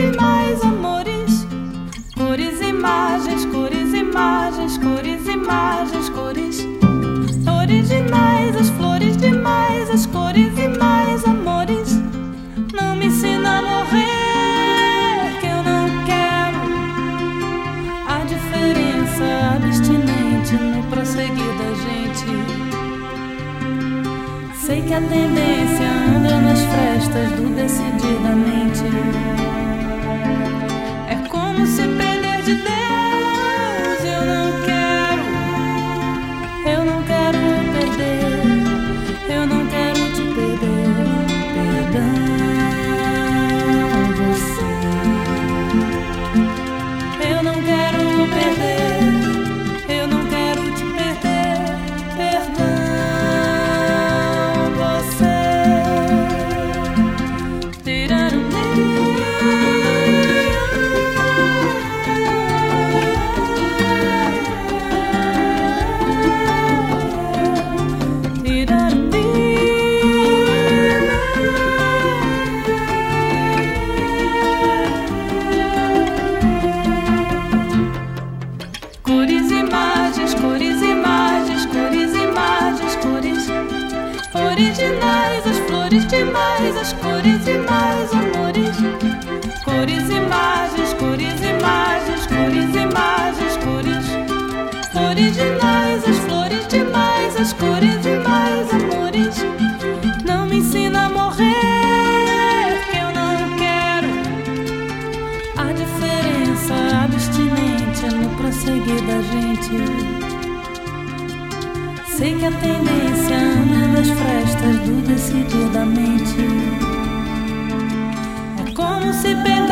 demais, amores. Cores, imagens, cores, imagens, cores, imagens, cores. Originais, as flores demais, as cores e mais, amores. Não me ensina a morrer, que eu não quero. A diferença abstinente no prosseguir da gente. Sei que a tendência anda nas frestas do decididamente. É como se perder de Deus. Eu não quero perder. Eu não quero te perder. Perdão, você. Eu não quero perder. Eu não quero te perder. Perdão, você. Cores, imagens, cores, imagens, cores, imagens, cores. Originais, as flores demais, as cores e mais, amores. Cores, imagens, cores, imagens, cores, imagens, cores. Originais, as flores demais, as cores e mais, amores. Não me ensina a morrer, que eu não quero. A diferença abstinente é no prosseguir da gente. Sei que a tendência anda nas frestas do decidir da mente. É como se